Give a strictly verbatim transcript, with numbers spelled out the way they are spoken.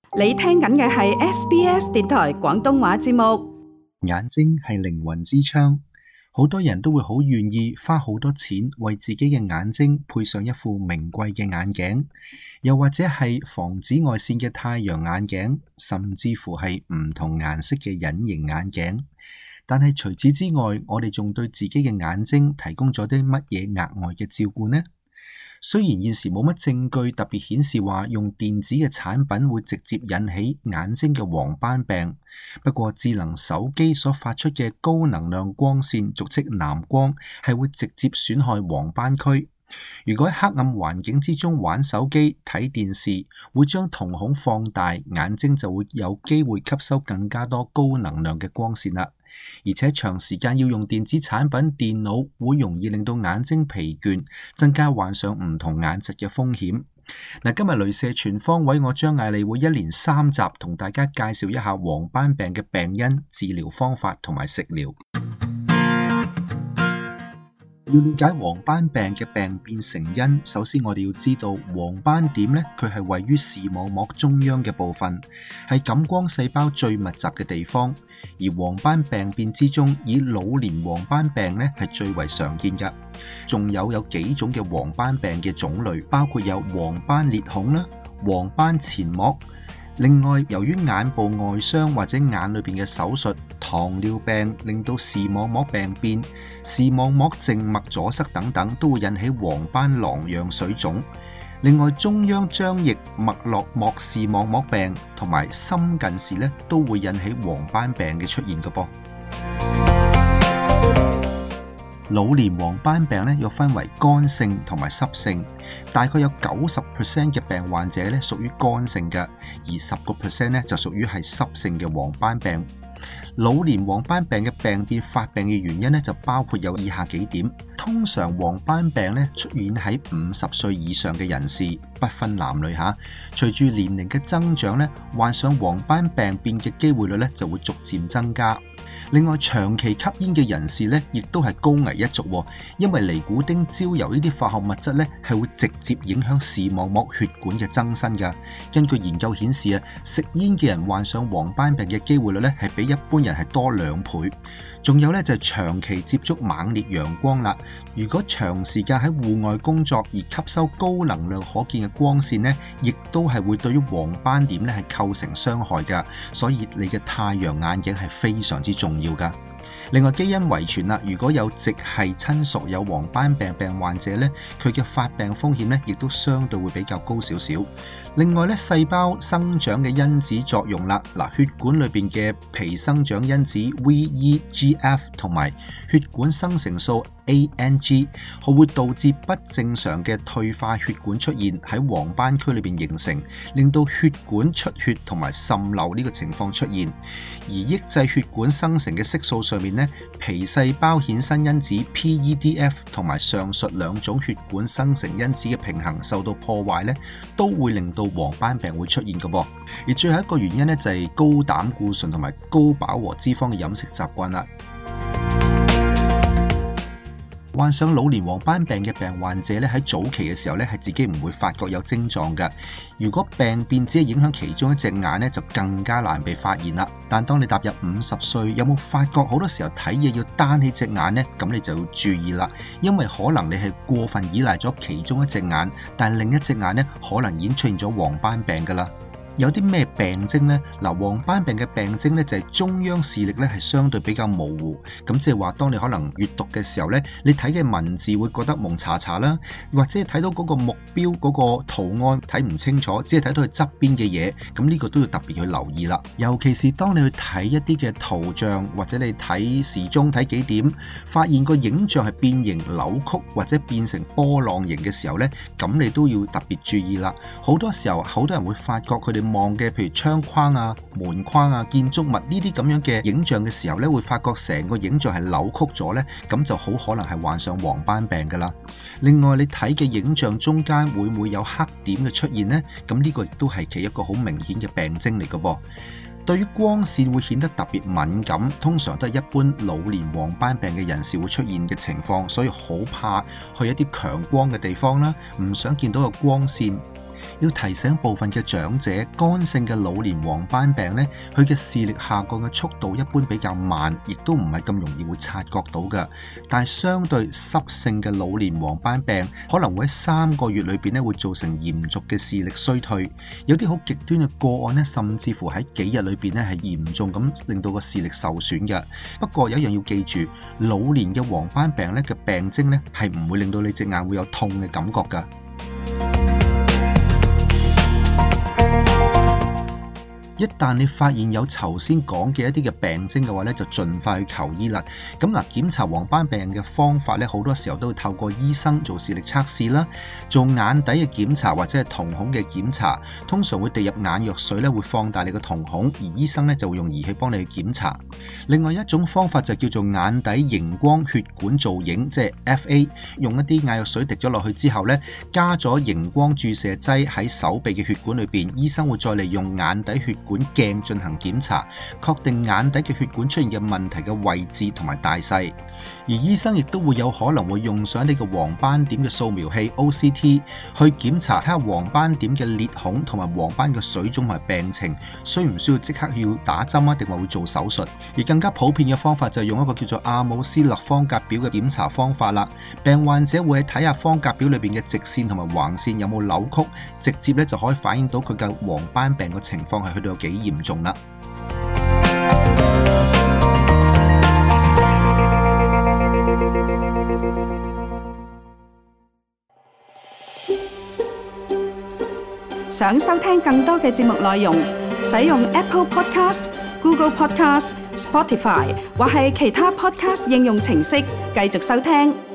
你聽緊嘅係 S B S 電台廣東話節目。 眼睛係靈魂之窗，好多人都會好願意花好多錢為自己嘅眼睛配上一副名貴嘅眼鏡，又或者係防紫外線嘅太陽眼鏡，甚至乎係唔同顏色嘅隱形眼鏡。但係除此之外，我哋仲對自己嘅眼睛提供咗啲乜嘢額外嘅照顧呢？雖然現時冇乜證據特別顯示話用電子嘅產品會直接引起眼睛嘅黃斑病，不過智能手機所發出嘅高能量光線，俗稱藍光，係會直接損害黃斑區。如果喺黑暗環境之中玩手機、睇電視，會將瞳孔放大，眼睛就會有機會吸收更加多高能量嘅光線啦。而且長時間要用電子產品、電腦，會容易令到眼睛疲倦，增加患上唔同眼疾嘅風險。嗱，今日雷射全方位，我張艾利會一連三集同大家介紹一下黃斑病嘅病因、治療方法同埋食療。要了解黃斑病嘅病變成因，首先我哋要知道黃斑點呢，佢係位於視網膜中央嘅部分，係感光細胞最密集嘅地方。而黃斑病變之中，以老年黃斑病呢係最為常見嘅。仲有有幾種嘅黃斑病嘅種類，包括有黃斑裂孔啦、黃斑前膜。另外，由於眼部外傷或者眼裏邊嘅手術、糖尿病令到視網膜病變、視網膜靜脈阻塞等等，都會引起黃斑囊樣水腫。另外，中央張翼脈絡膜視網膜病同埋深近視咧，都會引起黃斑病嘅出現嘅噃。老年黃斑病咧，又分為乾性同埋濕性，大概有九十 percent 嘅病患者咧屬於乾性嘅，而十個 percent 咧就屬於係濕性嘅黃斑病。老年黃斑病嘅病變發病嘅原因咧，就包括有以下幾點。通常黃斑病咧出現喺五十歲以上嘅人士，不分男女吓。隨住年齡嘅增長咧，患上黃斑病變嘅機會率咧就會逐漸增加。另外，長期吸煙嘅人士咧，亦都係高危一族，因為尼古丁焦油呢啲化學物質咧，係會直接影響視網膜血管嘅增生㗎。根據研究顯示啊，食煙嘅人患上黃斑病嘅機會率咧，係比一般人係多兩倍。仲有咧就係長期接觸猛烈陽光啦。如果長時間喺戶外工作而吸收高能量可見嘅光線呢，亦都係會對於黃斑點咧係構成傷害㗎。所以你嘅太陽眼鏡係非常之重要㗎。另外，基因遺傳啦，如果有直系親屬有黃斑病病患者咧，佢嘅發病風險咧亦都相對會比較高少少。另外咧，細胞生長嘅因子作用啦，嗱，血管裏邊嘅皮生長因子 V E G F 同埋血管生成素 A N G， 係會導致不正常嘅退化血管出現喺黃斑區裏邊形成，令到血管出血同埋滲漏呢個情況出現。而抑制血管生成嘅色素上面呢，皮細胞衍生因子 P E D F 同埋上述兩種血管生成因子嘅平衡受到破壞呢，都會令到黃斑病會出現嘅噃。而最後一個原因呢，就係高膽固醇同埋高飽和脂肪嘅飲食習慣啦。患上老年黃斑病嘅病患者咧，喺早期嘅時候咧，係自己唔會發覺有症狀嘅。如果病變只係影響其中一隻眼咧，就更加難被發現啦。但當你踏入五十歲，有冇發覺好多時候睇嘢要單起隻眼呢？咁你就要注意啦，因為可能你係過分依賴咗其中一隻眼，但另一隻眼咧可能已經出現咗黃斑病噶啦。有啲咩病徵呢？嗱，黃斑病嘅病徵呢，就係中央視力咧係相對比較模糊，咁即係話當你可能閱讀嘅時候呢，你睇嘅文字會覺得蒙查查啦，或者睇到嗰個目標嗰個圖案睇唔清楚，只係睇到佢側邊嘅嘢，咁呢個都要特別去留意啦。尤其是當你去睇一啲嘅圖像，或者你睇時鐘睇幾點，發現個影像係變形扭曲或者變成波浪形嘅時候呢，咁你都要特別注意啦。好多時候好多人會發覺佢哋望嘅譬如窗框啊、門框啊、建築物呢啲咁樣嘅影像嘅時候咧，會發覺成個影像係扭曲咗咧，咁就好可能係患上黃斑病噶啦。另外，你睇嘅影像中間會唔會有黑點嘅出現呢？咁呢個亦都係其一個好明顯嘅病徵嚟嘅噃。對於光線會顯得特別敏感，通常都係一般老年黃斑病嘅人士會出現嘅情況，所以好怕去一啲強光嘅地方啦，唔想見到個光線。 要提醒部分嘅長者，乾性嘅老年黃斑病呢，佢嘅視力下降嘅速度一般比較慢，亦都唔係咁容易會察覺到嘅。但係相對濕性嘅老年黃斑病，可能會喺三個月裏邊呢會造成嚴重嘅視力衰退。有啲好極端嘅個案呢，甚至乎喺幾日裏邊呢係嚴重咁令到個視力受損嘅。不過有一樣要記住，老年嘅黃斑病呢嘅病徵呢係唔會令到你隻眼會有痛嘅感覺㗎。一旦你發現有頭先講嘅一啲嘅病徵嘅話咧，就盡快去求醫啦。咁嗱，檢查黃斑病嘅方法咧，好多時候都會透過醫生做視力測試啦，做眼底嘅檢查或者係瞳孔嘅檢查。通常會滴入眼藥水咧，會放大你嘅瞳孔，而醫生咧就會用儀器幫你去檢查。另外一種方法就叫做眼底熒光血管造影，即係 F A， 用一啲眼藥水滴咗落去之後咧，加咗熒光注射劑喺手臂嘅血管裏邊，醫生會再利用眼底血管鏡進行檢查，確定眼底嘅血管出現嘅問題嘅位置同埋大細。而醫生亦都會有可能會用上你嘅黃斑點嘅掃描器 O C T 去檢查睇下黃斑點嘅裂孔同埋黃斑嘅水腫同埋病情，需唔需要即刻要打針啊，定係會做手術？而更加普遍嘅方法就係用一個叫做阿姆斯勒方格表嘅檢查方法啦。病患者會睇下方格表裏邊嘅直線同埋橫線有冇扭曲，直接咧就可以反映到佢嘅黃斑病嘅情況係去到有幾嚴重啦。 想收聽更多嘅節目內容，使用 Apple Podcast、Google Podcast、Spotify 或係其他 Podcast 應用程式繼續收聽。